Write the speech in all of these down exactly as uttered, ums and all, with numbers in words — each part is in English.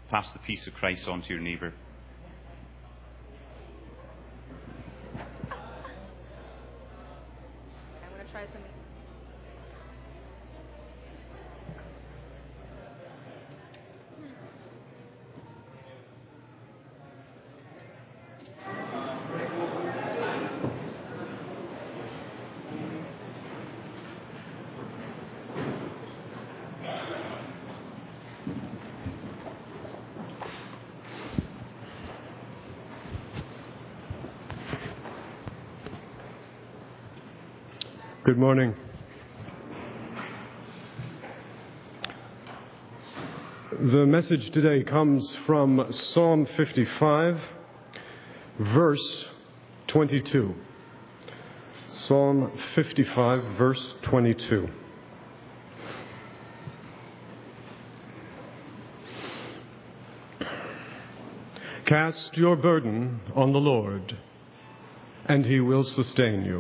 Pass the peace of Christ on to your neighbour. I'm going to try something. Good morning. The message today comes from Psalm fifty-five, verse twenty-two. Psalm fifty-five, verse twenty-two. Cast your burden on the Lord, and He will sustain you.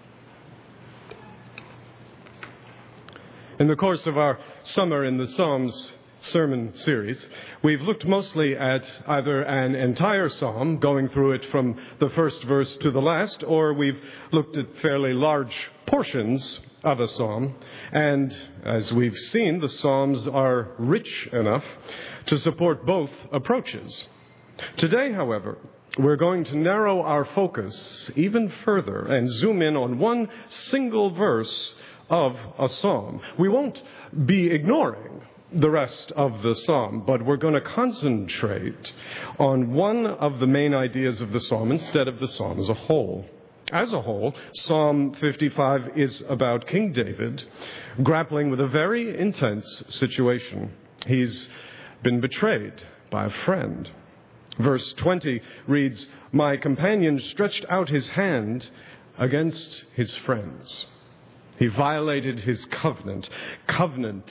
In the course of our Summer in the Psalms sermon series, we've looked mostly at either an entire psalm, going through it from the first verse to the last, or we've looked at fairly large portions of a psalm. And as we've seen, the psalms are rich enough to support both approaches. Today, however, we're going to narrow our focus even further and zoom in on one single verse of a psalm. We won't be ignoring the rest of the psalm, but we're going to concentrate on one of the main ideas of the psalm instead of the psalm as a whole. As a whole, Psalm fifty-five is about King David grappling with a very intense situation. He's been betrayed by a friend. Verse twenty reads, "My companion stretched out his hand against his friends." He violated his covenant. Covenant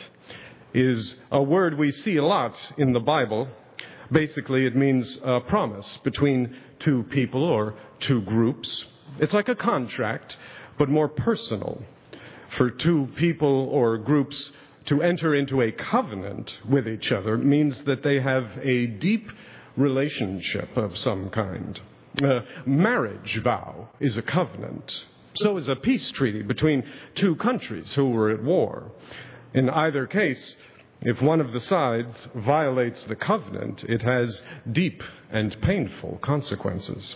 is a word we see a lot in the Bible. Basically, it means a promise between two people or two groups. It's like a contract, but more personal. For two people or groups to enter into a covenant with each other means that they have a deep relationship of some kind. A marriage vow is a covenant. So is a peace treaty between two countries who were at war. In either case, if one of the sides violates the covenant, it has deep and painful consequences.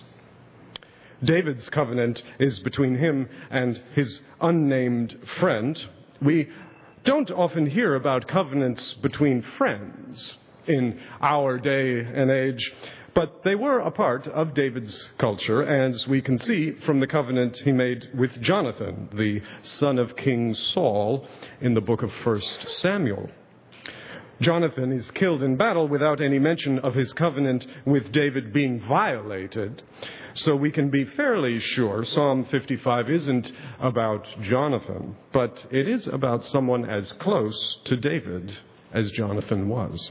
David's covenant is between him and his unnamed friend. We don't often hear about covenants between friends in our day and age, but they were a part of David's culture, as we can see from the covenant he made with Jonathan, the son of King Saul, in the book of First Samuel. Jonathan is killed in battle without any mention of his covenant with David being violated, so we can be fairly sure Psalm fifty-five isn't about Jonathan, but it is about someone as close to David as Jonathan was.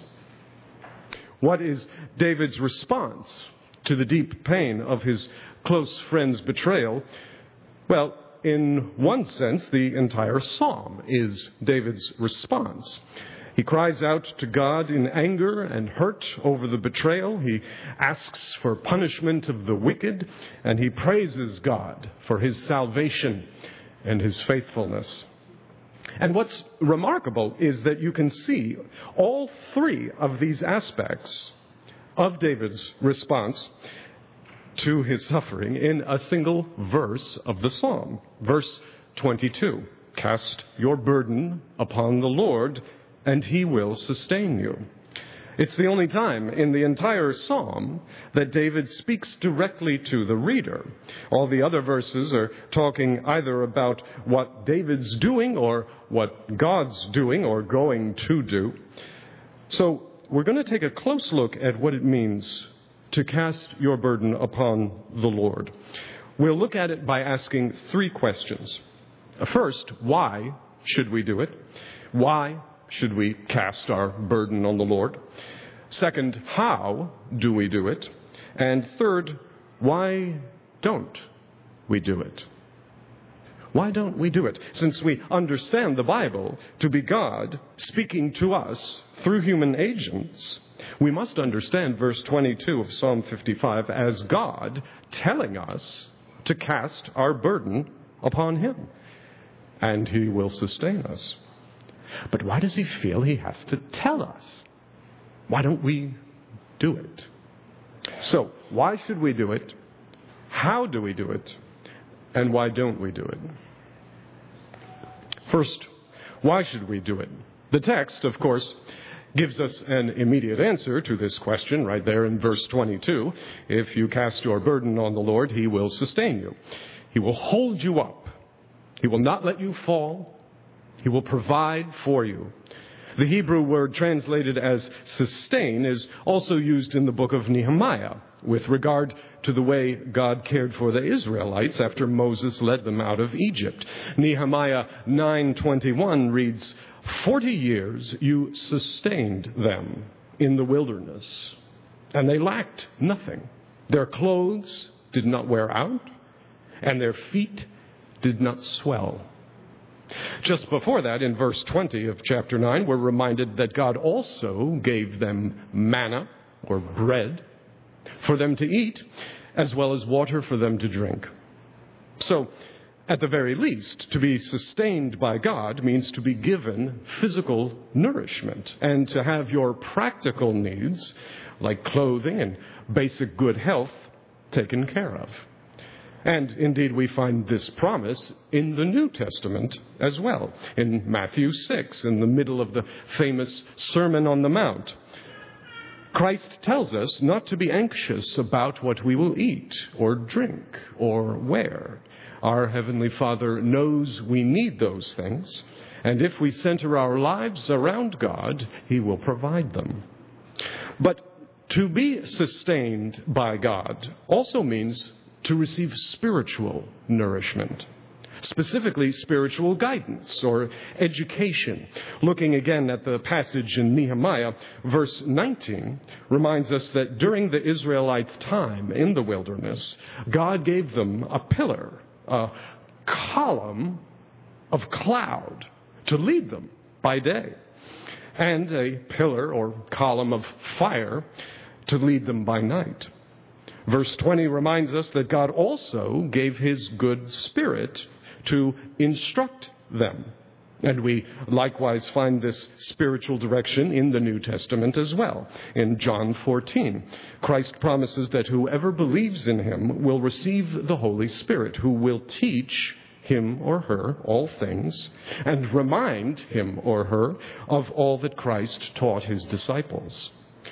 What is David's response to the deep pain of his close friend's betrayal? Well, in one sense, the entire psalm is David's response. He cries out to God in anger and hurt over the betrayal. He asks for punishment of the wicked, and he praises God for his salvation and his faithfulness. And what's remarkable is that you can see all three of these aspects of David's response to his suffering in a single verse of the psalm. Verse twenty-two, "Cast your burden upon the Lord, and He will sustain you." It's the only time in the entire psalm that David speaks directly to the reader. All the other verses are talking either about what David's doing or what God's doing or going to do. So we're going to take a close look at what it means to cast your burden upon the Lord. We'll look at it by asking three questions. First, why should we do it? Why should we cast our burden on the Lord? Second, how do we do it? And third, why don't we do it? Why don't we do it? Since we understand the Bible to be God speaking to us through human agents, we must understand verse twenty-two of Psalm fifty-five as God telling us to cast our burden upon him, and he will sustain us. But why does he feel he has to tell us? Why don't we do it? So, why should we do it? How do we do it? And why don't we do it? First, why should we do it? The text, of course, gives us an immediate answer to this question right there in verse twenty-two. If you cast your burden on the Lord, he will sustain you. He will hold you up. He will not let you fall. He will provide for you. The Hebrew word translated as sustain is also used in the book of Nehemiah with regard to the way God cared for the Israelites after Moses led them out of Egypt. Nehemiah nine twenty-one reads, Forty years you sustained them in the wilderness, and they lacked nothing. Their clothes did not wear out, and their feet did not swell. Just before that, in verse twenty of chapter nine, we're reminded that God also gave them manna, or bread, for them to eat, as well as water for them to drink. So, at the very least, to be sustained by God means to be given physical nourishment and to have your practical needs, like clothing and basic good health, taken care of. And indeed, we find this promise in the New Testament as well. In Matthew six, in the middle of the famous Sermon on the Mount, Christ tells us not to be anxious about what we will eat or drink or wear. Our Heavenly Father knows we need those things, and if we center our lives around God, he will provide them. But to be sustained by God also means to receive spiritual nourishment, specifically spiritual guidance or education. Looking again at the passage in Nehemiah, verse nineteen reminds us that during the Israelites' time in the wilderness, God gave them a pillar, a column of cloud to lead them by day, and a pillar or column of fire to lead them by night. Verse twenty reminds us that God also gave his good Spirit to instruct them. And we likewise find this spiritual direction in the New Testament as well. In John fourteen, Christ promises that whoever believes in him will receive the Holy Spirit, who will teach him or her all things and remind him or her of all that Christ taught his disciples.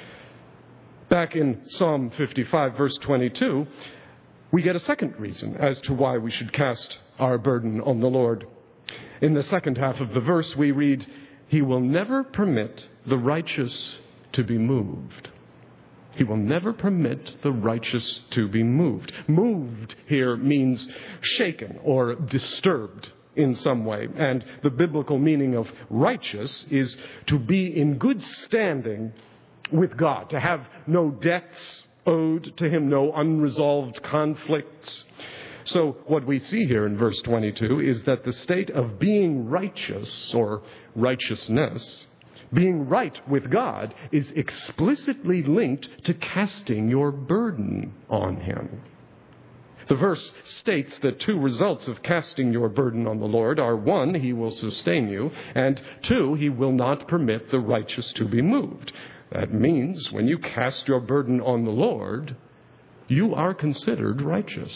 Back in Psalm fifty-five, verse twenty-two, we get a second reason as to why we should cast our burden on the Lord. In the second half of the verse, we read, He will never permit the righteous to be moved. He will never permit the righteous to be moved. Moved here means shaken or disturbed in some way. And the biblical meaning of righteous is to be in good standing with God, to have no debts owed to him, no unresolved conflicts. So what we see here in verse twenty-two is that the state of being righteous or righteousness, being right with God, is explicitly linked to casting your burden on him. The verse states that two results of casting your burden on the Lord are, one, he will sustain you, and two, he will not permit the righteous to be moved. That means when you cast your burden on the Lord, you are considered righteous.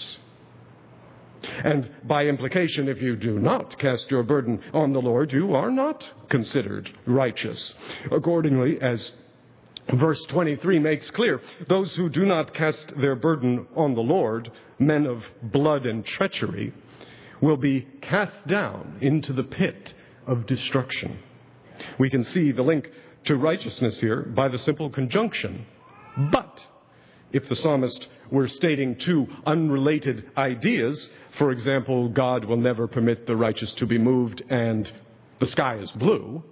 And by implication, if you do not cast your burden on the Lord, you are not considered righteous. Accordingly, as verse twenty-three makes clear, those who do not cast their burden on the Lord, men of blood and treachery, will be cast down into the pit of destruction. We can see the link to righteousness here by the simple conjunction, but. If the psalmist were stating two unrelated ideas, for example, God will never permit the righteous to be moved and the sky is blue,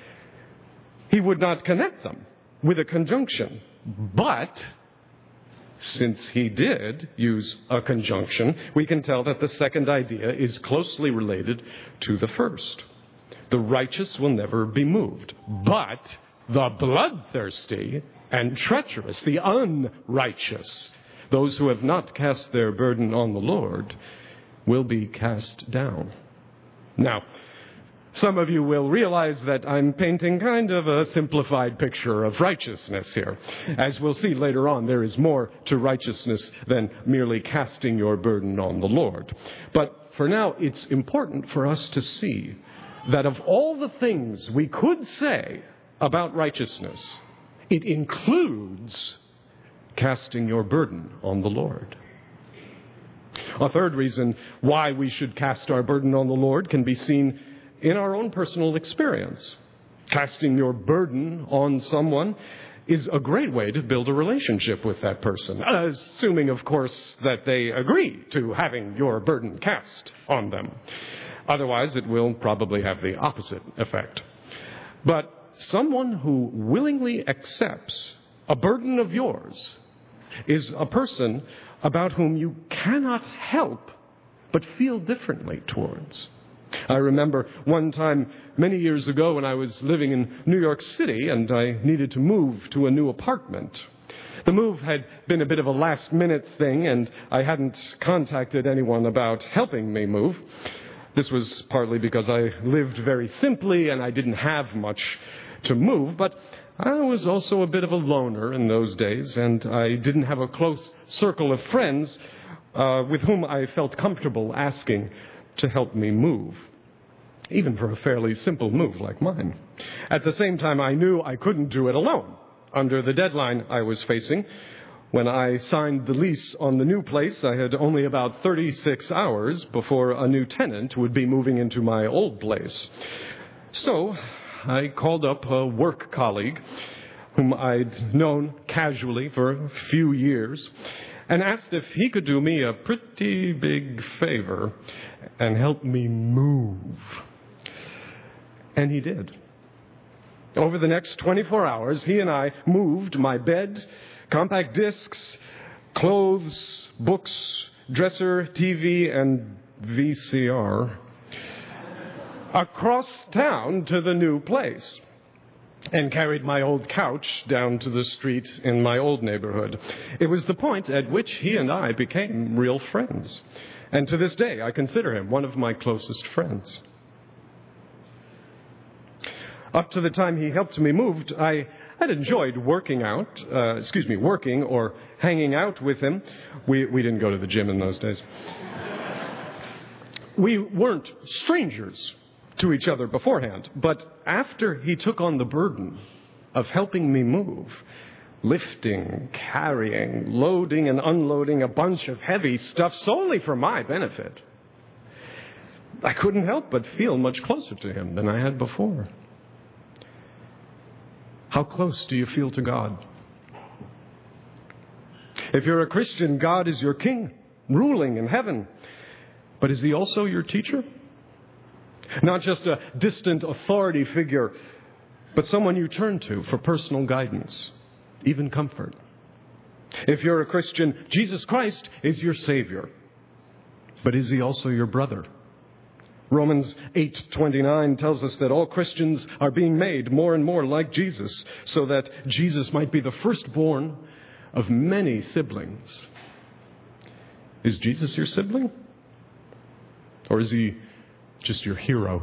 he would not connect them with a conjunction. But since he did use a conjunction, we can tell that the second idea is closely related to the first. The righteous will never be moved, but the bloodthirsty and treacherous, the unrighteous, those who have not cast their burden on the Lord, will be cast down. Now, some of you will realize that I'm painting kind of a simplified picture of righteousness here. As we'll see later on, there is more to righteousness than merely casting your burden on the Lord. But for now, it's important for us to see that of all the things we could say about righteousness, it includes casting your burden on the Lord. A third reason why we should cast our burden on the Lord can be seen in our own personal experience. Casting your burden on someone is a great way to build a relationship with that person, assuming, of course, that they agree to having your burden cast on them. Otherwise, it will probably have the opposite effect. But someone who willingly accepts a burden of yours is a person about whom you cannot help but feel differently towards. I remember one time many years ago when I was living in New York City and I needed to move to a new apartment. The move had been a bit of a last-minute thing, and I hadn't contacted anyone about helping me move. This was partly because I lived very simply and I didn't have much to move, but I was also a bit of a loner in those days, and I didn't have a close circle of friends uh, with whom I felt comfortable asking to help me move, even for a fairly simple move like mine. At the same time, I knew I couldn't do it alone. Under the deadline I was facing, when I signed the lease on the new place, I had only about thirty-six hours before a new tenant would be moving into my old place. So I called up a work colleague whom I'd known casually for a few years and asked if he could do me a pretty big favor and help me move. And he did. Over the next twenty-four hours, he and I moved my bed, compact discs, clothes, books, dresser, T V, and V C R across town to the new place, and carried my old couch down to the street in my old neighborhood. It was the point at which he and I became real friends. And to this day, I consider him one of my closest friends. Up to the time he helped me move, I had enjoyed working out, uh, excuse me, working or hanging out with him. We, we didn't go to the gym in those days. We weren't strangers to each other beforehand, but after he took on the burden of helping me move, lifting, carrying, loading and unloading a bunch of heavy stuff solely for my benefit, I couldn't help but feel much closer to him than I had before. How close do you feel to God? If you're a Christian, God is your king, ruling in heaven. But is he also your teacher? Not just a distant authority figure, but someone you turn to for personal guidance, even comfort. If you're a Christian, Jesus Christ is your Savior. But is he also your brother? Romans eight twenty-nine tells us that all Christians are being made more and more like Jesus, so that Jesus might be the firstborn of many siblings. Is Jesus your sibling? Or is he just your hero?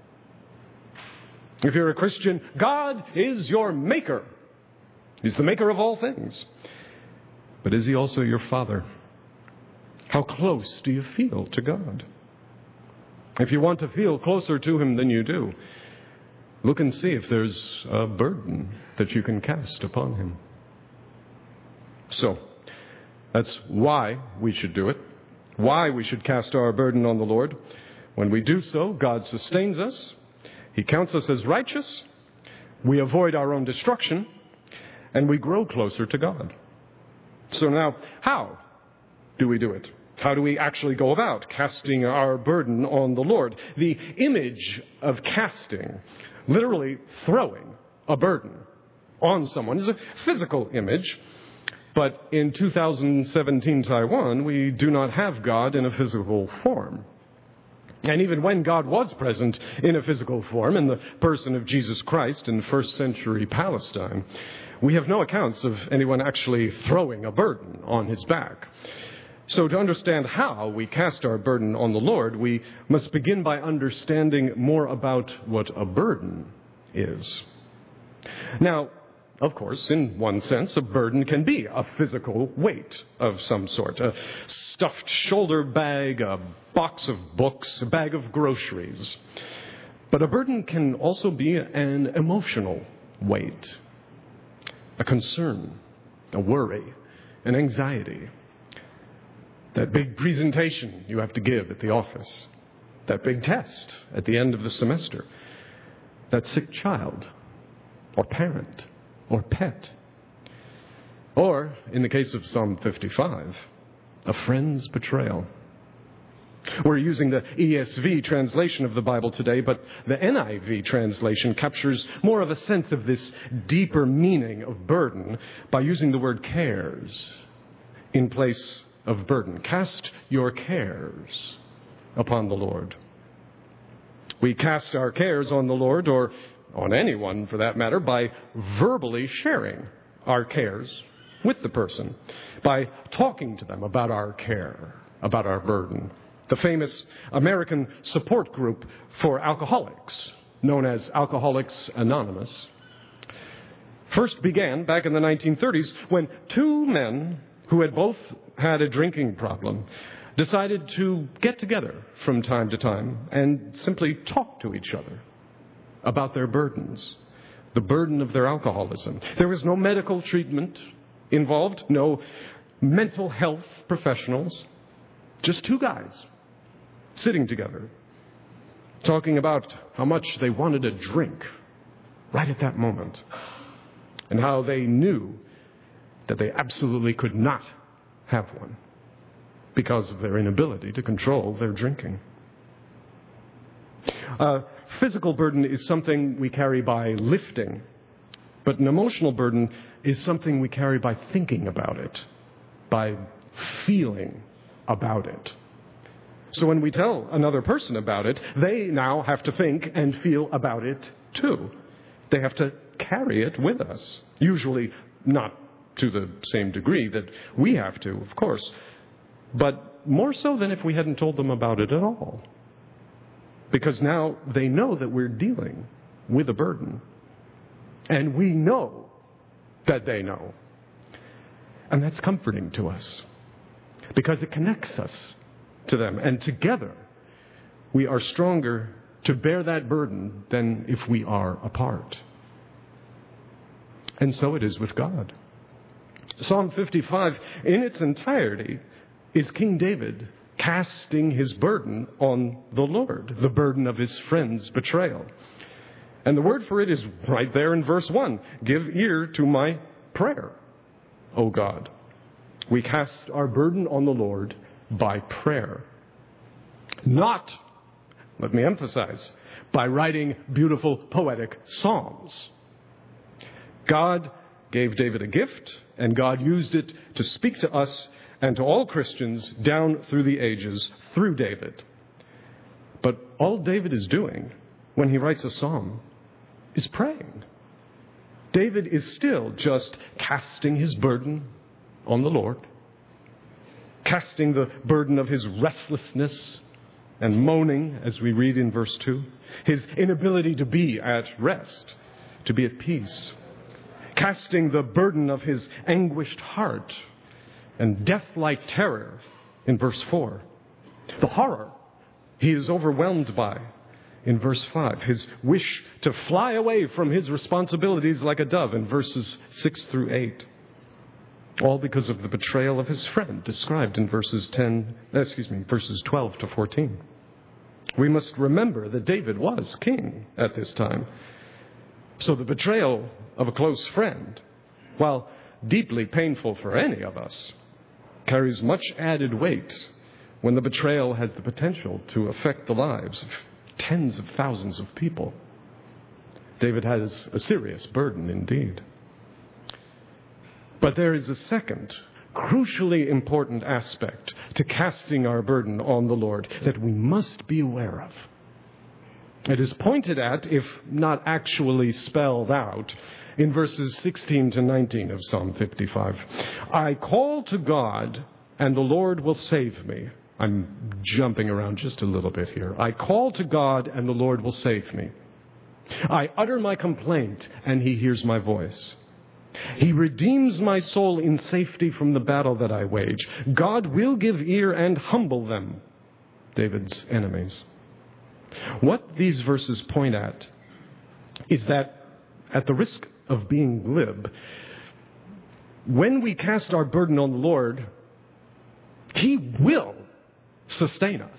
If you're a Christian, God is your maker. He's the maker of all things. But is he also your father? How close do you feel to God? If you want to feel closer to him than you do, look and see if there's a burden that you can cast upon him. So, that's why we should do it, why we should cast our burden on the Lord. When we do so, God sustains us, he counts us as righteous, we avoid our own destruction, and we grow closer to God. So now, how do we do it? How do we actually go about casting our burden on the Lord? The image of casting, literally throwing a burden on someone, is a physical image. But in two thousand seventeen Taiwan, we do not have God in a physical form. And even when God was present in a physical form in the person of Jesus Christ in first century Palestine, we have no accounts of anyone actually throwing a burden on his back. So to understand how we cast our burden on the Lord, we must begin by understanding more about what a burden is. Now, of course, in one sense, a burden can be a physical weight of some sort. A stuffed shoulder bag, a box of books, a bag of groceries. But a burden can also be an emotional weight. A concern, a worry, an anxiety. That big presentation you have to give at the office. That big test at the end of the semester. That sick child or parent or pet. Or, in the case of Psalm fifty-five, a friend's betrayal. We're using the E S V translation of the Bible today, but the N I V translation captures more of a sense of this deeper meaning of burden by using the word cares in place of burden. Cast your cares upon the Lord. We cast our cares on the Lord, or on anyone for that matter, by verbally sharing our cares with the person, by talking to them about our care, about our burden. The famous American support group for alcoholics, known as Alcoholics Anonymous, first began back in the nineteen thirties when two men who had both had a drinking problem decided to get together from time to time and simply talk to each other about their burdens, the burden of their alcoholism. There was no medical treatment involved, no mental health professionals, just two guys sitting together, talking about how much they wanted a drink right at that moment, and how they knew that they absolutely could not have one because of their inability to control their drinking. Uh, physical burden is something we carry by lifting, but an emotional burden is something we carry by thinking about it, by feeling about it. So when we tell another person about it, they now have to think and feel about it too. They have to carry it with us, usually not to the same degree that we have to, of course, but more so than if we hadn't told them about it at all. Because now they know that we're dealing with a burden. And we know that they know. And that's comforting to us. Because it connects us to them. And together, we are stronger to bear that burden than if we are apart. And so it is with God. Psalm fifty-five, in its entirety, is King David casting his burden on the Lord, the burden of his friend's betrayal. And the word for it is right there in verse one. Give ear to my prayer, O God. We cast our burden on the Lord by prayer. Not, let me emphasize, by writing beautiful poetic psalms. God gave David a gift, and God used it to speak to us and to all Christians down through the ages through David. But all David is doing when he writes a psalm is praying. David is still just casting his burden on the Lord, casting the burden of his restlessness and moaning, as we read in verse two, his inability to be at rest, to be at peace, casting the burden of his anguished heart and death-like terror in verse four. The horror he is overwhelmed by in verse five. His wish to fly away from his responsibilities like a dove in verses six through eight. All because of the betrayal of his friend described in verses ten, excuse me, verses twelve to fourteen. We must remember that David was king at this time. So the betrayal of a close friend, while deeply painful for any of us, carries much added weight when the betrayal has the potential to affect the lives of tens of thousands of people. David has a serious burden indeed. But there is a second, crucially important aspect to casting our burden on the Lord that we must be aware of. It is pointed at, if not actually spelled out, in verses sixteen to nineteen of Psalm fifty-five. I call to God, and the Lord will save me. I'm jumping around just a little bit here. I call to God, and the Lord will save me. I utter my complaint, and he hears my voice. He redeems my soul in safety from the battle that I wage. God will give ear and humble them, David's enemies. What these verses point at is that, at the risk of being glib, when we cast our burden on the Lord, he will sustain us.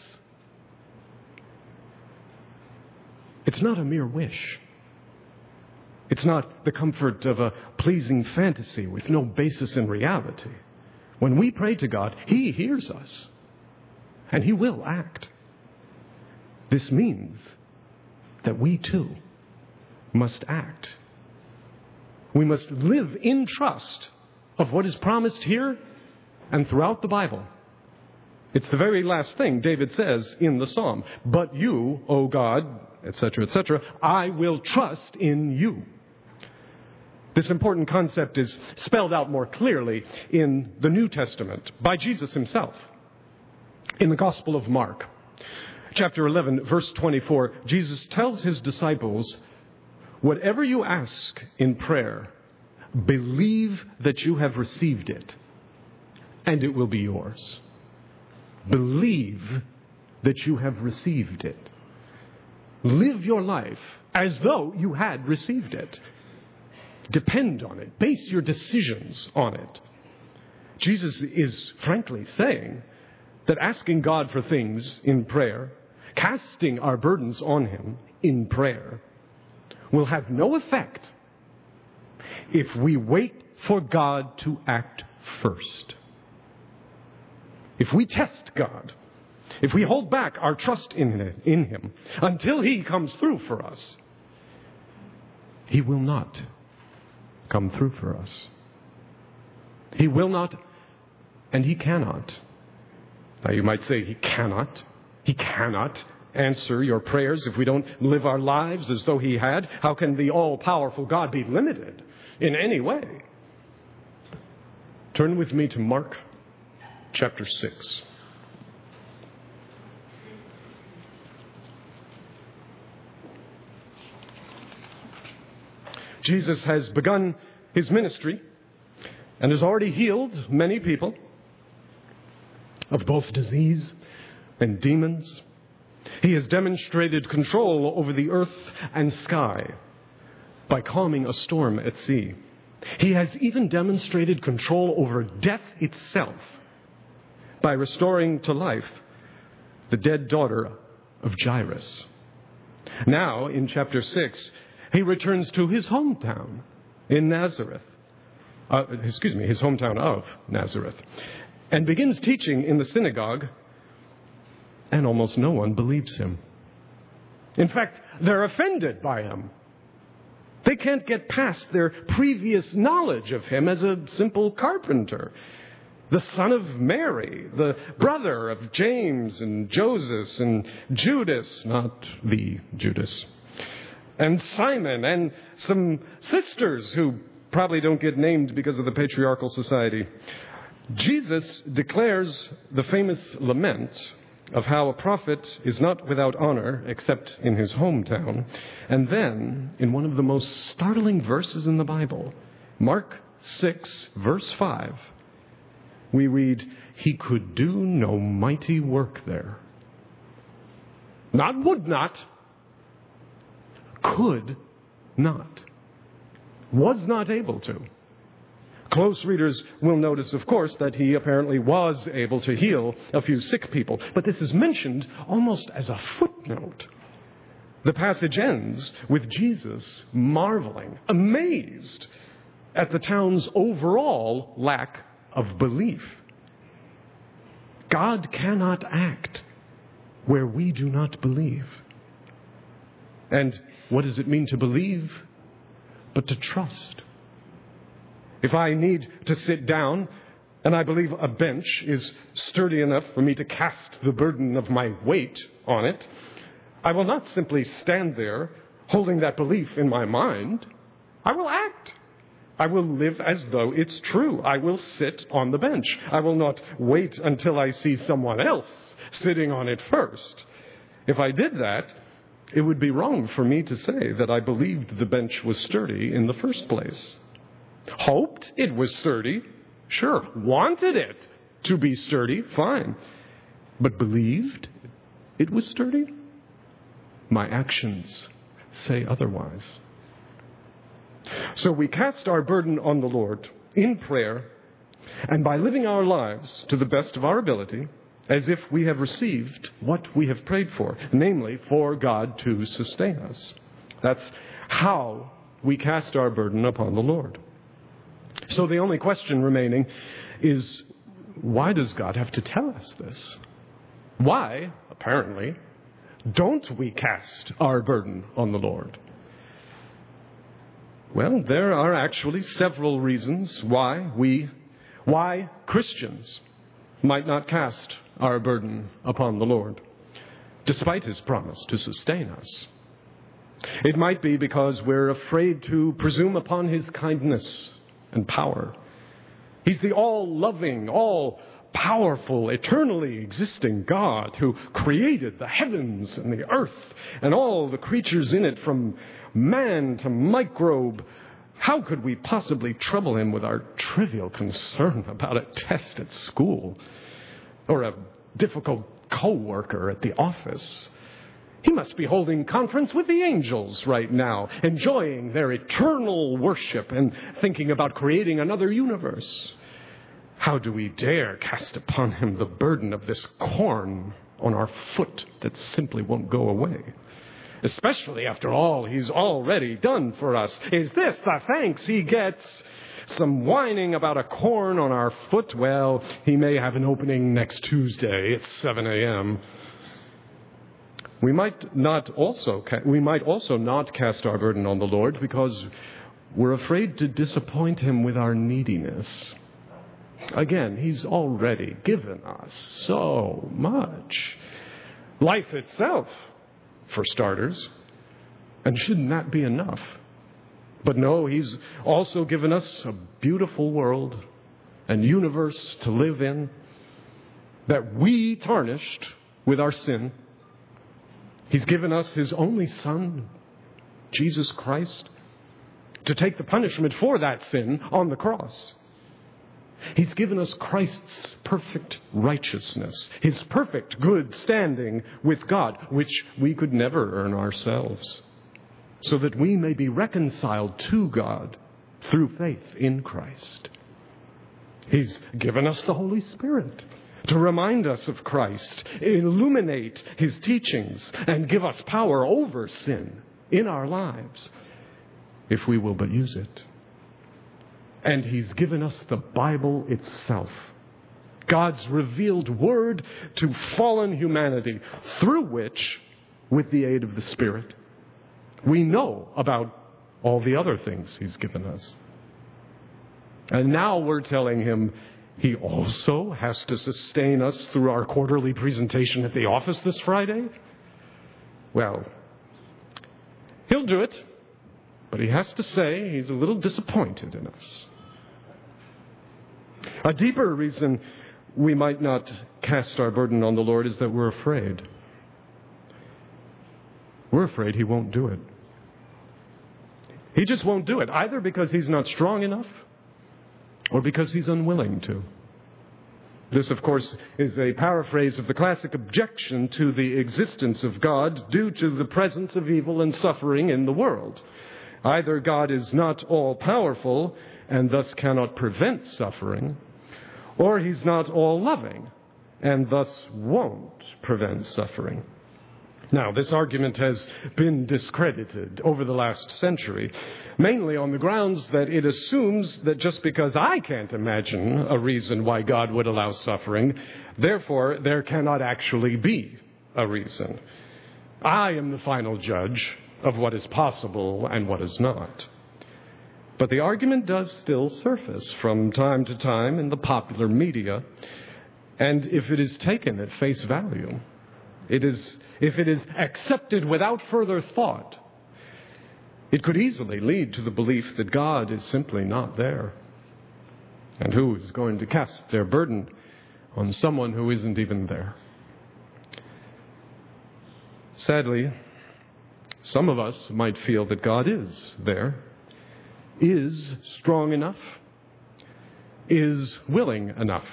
It's not a mere wish. It's not the comfort of a pleasing fantasy with no basis in reality. When we pray to God, he hears us, and he will act. This means that we too must act. We must live in trust of what is promised here and throughout the Bible. It's the very last thing David says in the psalm. But you, O God, et cetera, et cetera, I will trust in you. This important concept is spelled out more clearly in the New Testament by Jesus himself. In the Gospel of Mark, chapter eleven, verse twenty-four, Jesus tells his disciples, whatever you ask in prayer, believe that you have received it, and it will be yours. Believe that you have received it. Live your life as though you had received it. Depend on it. Base your decisions on it. Jesus is frankly saying that asking God for things in prayer, casting our burdens on him in prayer, will have no effect if we wait for God to act first. If we test God, if we hold back our trust in, in him until he comes through for us, he will not come through for us. He will not, and he cannot. Now you might say he cannot. He cannot answer your prayers if we don't live our lives as though he had. How can the all-powerful God be limited in any way? Turn with me to Mark chapter six. Jesus has begun his ministry and has already healed many people of both disease and demons. He has demonstrated control over the earth and sky by calming a storm at sea. He has even demonstrated control over death itself by restoring to life the dead daughter of Jairus. Now, in chapter six, he returns to his hometown in Nazareth. Uh, excuse me, his hometown of Nazareth. And begins teaching in the synagogue, and almost no one believes him. In fact, they're offended by him. They can't get past their previous knowledge of him as a simple carpenter, the son of Mary, the brother of James and Joseph and Judas, not the Judas, and Simon, and some sisters who probably don't get named because of the patriarchal society. Jesus declares the famous lament of how a prophet is not without honor except in his hometown. And then, in one of the most startling verses in the Bible, Mark six, verse five, we read, he could do no mighty work there. Not would not, could not, was not able to. Close readers will notice, of course, that he apparently was able to heal a few sick people. But this is mentioned almost as a footnote. The passage ends with Jesus marveling, amazed at the town's overall lack of belief. God cannot act where we do not believe. And what does it mean to believe? But to trust. If I need to sit down, and I believe a bench is sturdy enough for me to cast the burden of my weight on it, I will not simply stand there holding that belief in my mind. I will act. I will live as though it's true. I will sit on the bench. I will not wait until I see someone else sitting on it first. If I did that, it would be wrong for me to say that I believed the bench was sturdy in the first place. Hoped it was sturdy, sure. Wanted it to be sturdy, fine. But believed it was sturdy? My actions say otherwise. So we cast our burden on the Lord in prayer, and by living our lives to the best of our ability, as if we have received what we have prayed for, namely, for God to sustain us. That's how we cast our burden upon the Lord. So the only question remaining is, why does God have to tell us this? Why, apparently, don't we cast our burden on the Lord? Well, there are actually several reasons why we, why Christians might not cast our burden upon the Lord, despite His promise to sustain us. It might be because we're afraid to presume upon His kindness and power. He's the all-loving, all-powerful, eternally existing God who created the heavens and the earth and all the creatures in it, from man to microbe. How could we possibly trouble Him with our trivial concern about a test at school or a difficult co-worker at the office? He must be holding conference with the angels right now, enjoying their eternal worship and thinking about creating another universe. How do we dare cast upon Him the burden of this corn on our foot that simply won't go away? Especially after all He's already done for us. Is this the thanks He gets? Some whining about a corn on our foot? Well, He may have an opening next Tuesday at seven a.m. We might not also we might also not cast our burden on the Lord because we're afraid to disappoint Him with our neediness. Again, He's already given us so much. Life itself, for starters. And shouldn't that be enough? But no, He's also given us a beautiful world and universe to live in that we tarnished with our sin. He's given us His only Son, Jesus Christ, to take the punishment for that sin on the cross. He's given us Christ's perfect righteousness, His perfect good standing with God, which we could never earn ourselves, so that we may be reconciled to God through faith in Christ. He's given us the Holy Spirit to remind us of Christ, illuminate His teachings, and give us power over sin in our lives, if we will but use it. And He's given us the Bible itself, God's revealed word to fallen humanity, through which, with the aid of the Spirit, we know about all the other things He's given us. And now we're telling Him He also has to sustain us through our quarterly presentation at the office this Friday? Well, He'll do it, but He has to say He's a little disappointed in us. A deeper reason we might not cast our burden on the Lord is that we're afraid. We're afraid He won't do it. He just won't do it, either because He's not strong enough or because He's unwilling to. This, of course, is a paraphrase of the classic objection to the existence of God due to the presence of evil and suffering in the world. Either God is not all-powerful and thus cannot prevent suffering, or He's not all-loving and thus won't prevent suffering. Now, this argument has been discredited over the last century, mainly on the grounds that it assumes that just because I can't imagine a reason why God would allow suffering, therefore there cannot actually be a reason. I am the final judge of what is possible and what is not. But the argument does still surface from time to time in the popular media, and if it is taken at face value, it is, if it is accepted without further thought, it could easily lead to the belief that God is simply not there. And who is going to cast their burden on someone who isn't even there? Sadly, some of us might feel that God is there, is strong enough, is willing enough,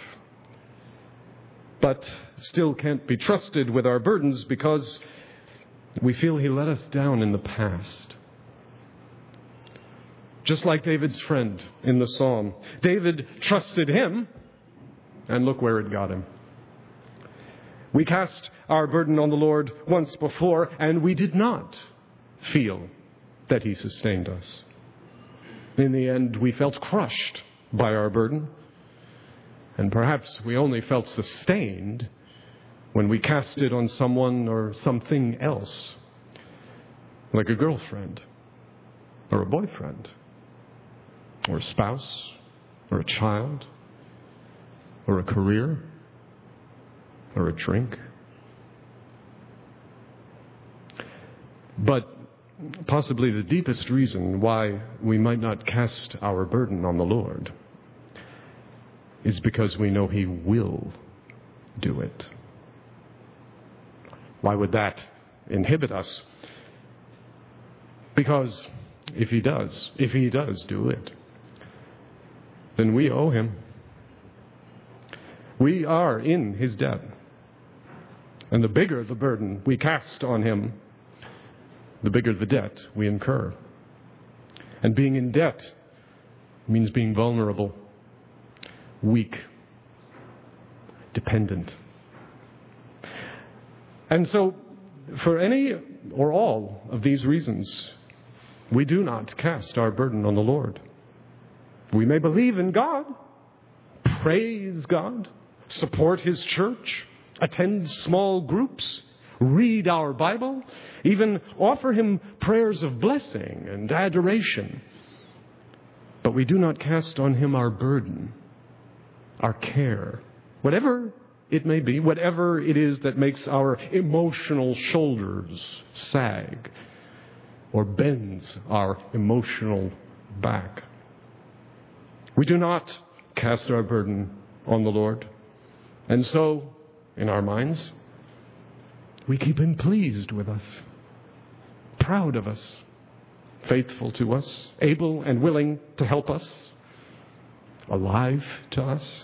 but still can't be trusted with our burdens because we feel He let us down in the past. Just like David's friend in the psalm. David trusted Him, and look where it got him. We cast our burden on the Lord once before, and we did not feel that He sustained us. In the end, we felt crushed by our burden, and perhaps we only felt sustained when we cast it on someone or something else, like a girlfriend, or a boyfriend, or a spouse, or a child, or a career, or a drink. But possibly the deepest reason why we might not cast our burden on the Lord is because we know He will do it. Why would that inhibit us? Because if He does, if He does do it, then we owe Him. We are in His debt. And the bigger the burden we cast on Him, the bigger the debt we incur. And being in debt means being vulnerable, weak, dependent. And so, for any or all of these reasons, we do not cast our burden on the Lord. We may believe in God, praise God, support His church, attend small groups, read our Bible, even offer Him prayers of blessing and adoration. But we do not cast on Him our burden, our care, whatever it may be, whatever it is that makes our emotional shoulders sag or bends our emotional back. We do not cast our burden on the Lord. And so, in our minds, we keep Him pleased with us, proud of us, faithful to us, able and willing to help us, alive to us.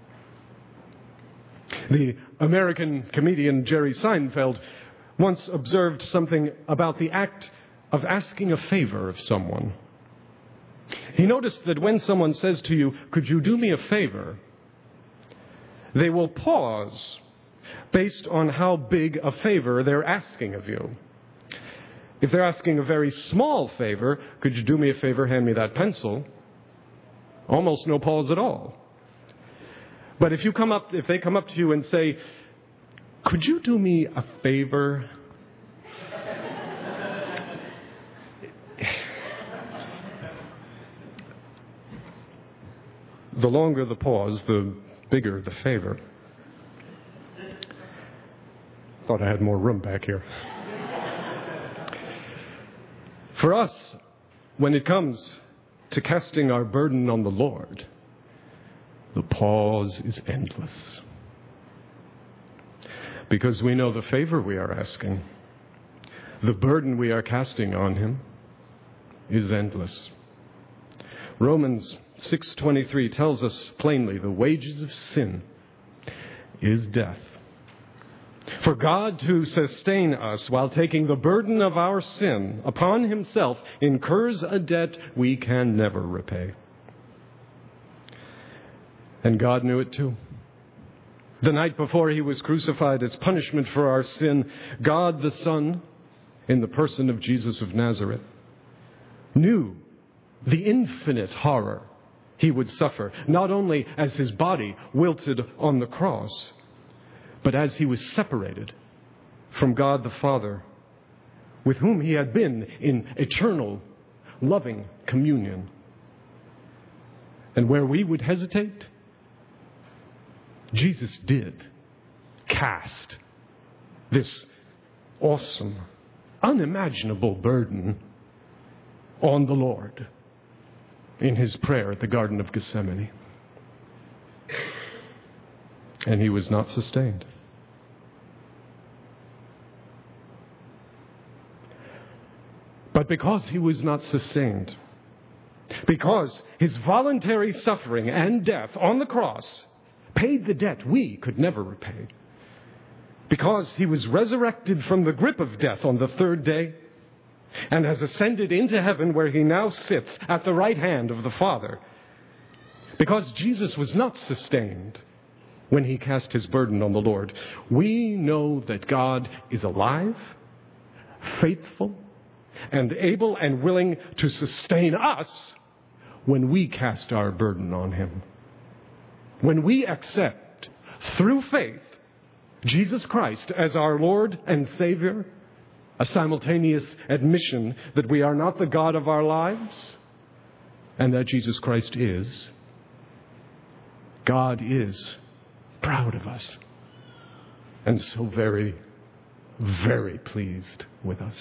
The American comedian Jerry Seinfeld once observed something about the act of asking a favor of someone. He noticed that when someone says to you, "Could you do me a favor?" they will pause based on how big a favor they're asking of you. If they're asking a very small favor, "Could you do me a favor, hand me that pencil?" almost no pause at all. But if you come up, if they come up to you and say, "Could you do me a favor?" the longer the pause, the bigger the favor. Thought I had more room back here. For us, when it comes to casting our burden on the Lord, the pause is endless. Because we know the favor we are asking, the burden we are casting on Him, is endless. Romans six twenty-three tells us plainly, the wages of sin is death. For God to sustain us while taking the burden of our sin upon Himself incurs a debt we can never repay. And God knew it too. The night before He was crucified as punishment for our sin, God the Son, in the person of Jesus of Nazareth, knew the infinite horror He would suffer, not only as His body wilted on the cross, but as He was separated from God the Father, with whom He had been in eternal, loving communion And where we would hesitate, Jesus did cast this awesome, unimaginable burden on the Lord in his prayer at the Garden of Gethsemane. And he was not sustained. But because he was not sustained, because his voluntary suffering and death on the cross paid the debt we could never repay, because he was resurrected from the grip of death on the third day and has ascended into heaven where he now sits at the right hand of the Father, because Jesus was not sustained when he cast his burden on the Lord, we know that God is alive, faithful, and able and willing to sustain us when we cast our burden on him. When we accept, through faith, Jesus Christ as our Lord and Savior, a simultaneous admission that we are not the God of our lives, and that Jesus Christ is, God is proud of us, and so very, very pleased with us.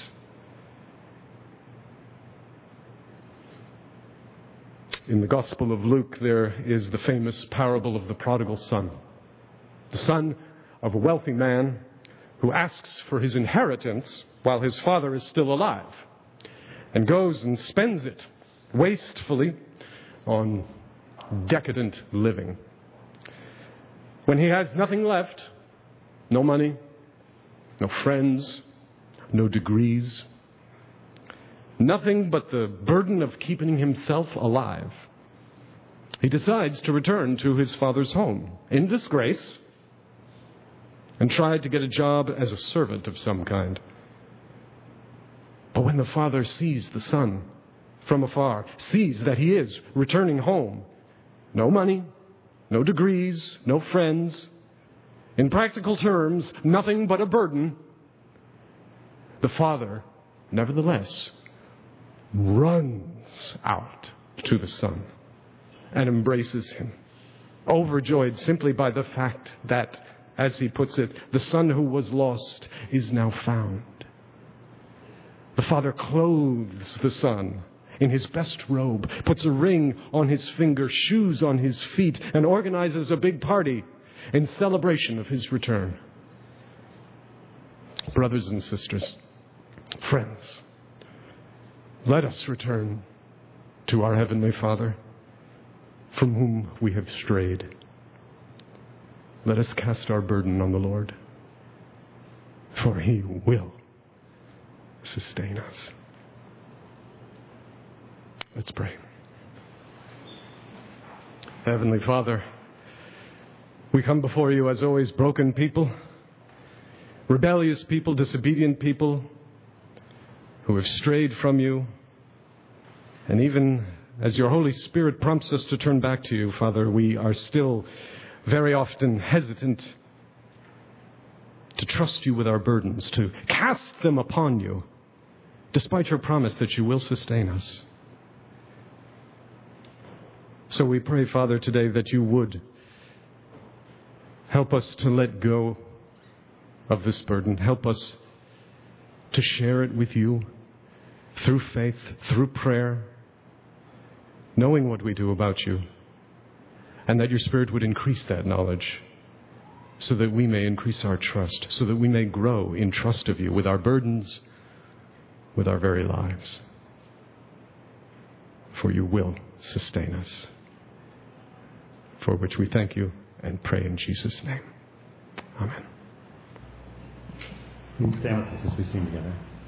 In the Gospel of Luke, there is the famous parable of the prodigal son. The son of a wealthy man who asks for his inheritance while his father is still alive, and goes and spends it wastefully on decadent living. When he has nothing left, no money, no friends, no degrees, nothing but the burden of keeping himself alive, he decides to return to his father's home in disgrace and try to get a job as a servant of some kind. But when the father sees the son from afar, sees that he is returning home, no money, no degrees, no friends, in practical terms, nothing but a burden, the father, nevertheless, runs out to the son and embraces him, overjoyed simply by the fact that, as he puts it, the son who was lost is now found. The father clothes the son in his best robe, puts a ring on his finger, shoes on his feet, and organizes a big party in celebration of his return. Brothers and sisters, friends, let us return to our Heavenly Father, from whom we have strayed. Let us cast our burden on the Lord, for he will sustain us. Let's pray. Heavenly Father, we come before you as always broken people, rebellious people, disobedient people who have strayed from you. And even as your Holy Spirit prompts us to turn back to you, Father, we are still very often hesitant to trust you with our burdens, to cast them upon you, despite your promise that you will sustain us. So we pray, Father, today that you would help us to let go of this burden. Help us to share it with you through faith, through prayer, knowing what we do about you, and that your Spirit would increase that knowledge so that we may increase our trust, so that we may grow in trust of you with our burdens, with our very lives. For you will sustain us, for which we thank you and pray in Jesus' name. Amen. Stand with us as we sing together.